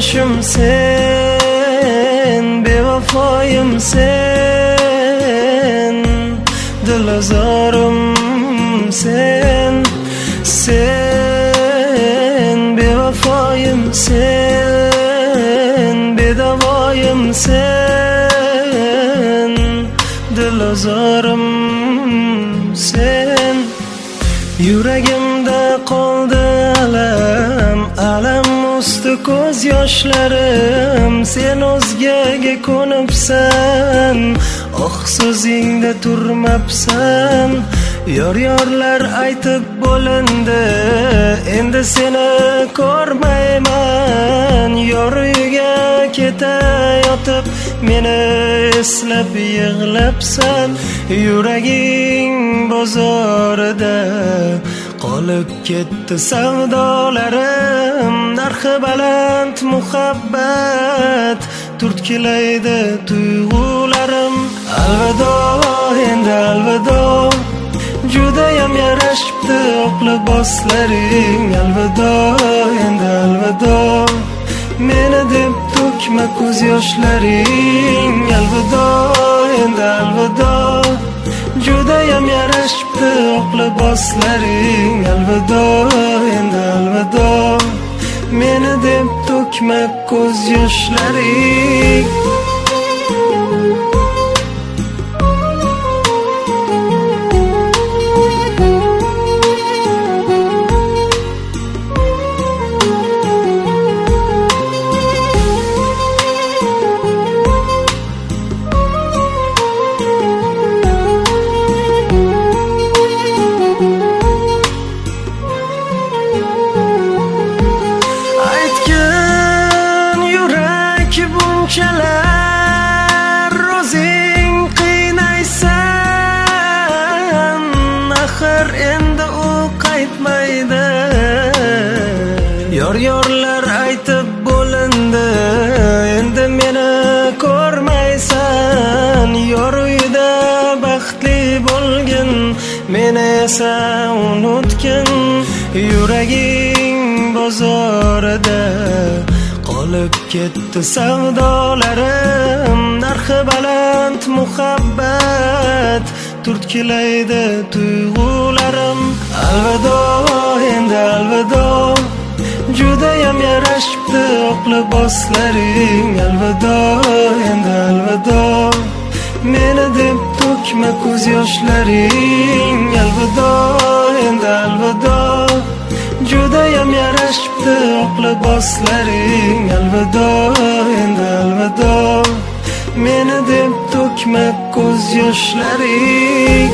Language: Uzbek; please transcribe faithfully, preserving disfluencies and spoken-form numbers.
yoshim sen, bevafoyim sen, dilozorim sen, sen bevafoyim sen, bedavoyim sen, dilozorim sen. Yuragimda qoldi alam, alam usti ko'z yoshlarim. Sen o'zgaga ko'nibsan, oh so'zingda turmabsan. Yor yorlar aytib bo'lindi, endi seni ko'rmayman. Yor uyiga ketayotib meni eslab yig'labsan. Yuraging bozorida qolib ketdi savdolarim. Narxi baland muhabbat turtkilaydi tuyg'ularim. Alvido endi alvido, judayam yarashibdi oq liboslaring. Alvido endi alvido, meni deb to'kma ko'z yoshlaring. Alvido endi alvido, judayam yarashibdi oq liboslaring. Alvido endi alvido, meni deb to'kma ko'z yoshlaring. O'zing qiynaysan, axir endi u qaytmaydi. Yor yorlar aytib bo'lindi, endi meni ko'rmaysan. Yor uyida baxtli bo'lgin, meni esa unutgin. Yuraging bozorida qolib ketdi savdolarim. Narxi baland muhabbat turtkilaydi tuyg'ularim. Alvido endi alvido, judayam yarashibdi oq liboslaring. Alvido endi alvido, meni deb to'kma ko'z yoshlaring. Alvido endi alvido, judayam yarashibdi oq liboslaring. Alvido endi alvido, meni deb to'kma ko'z yoshlaring.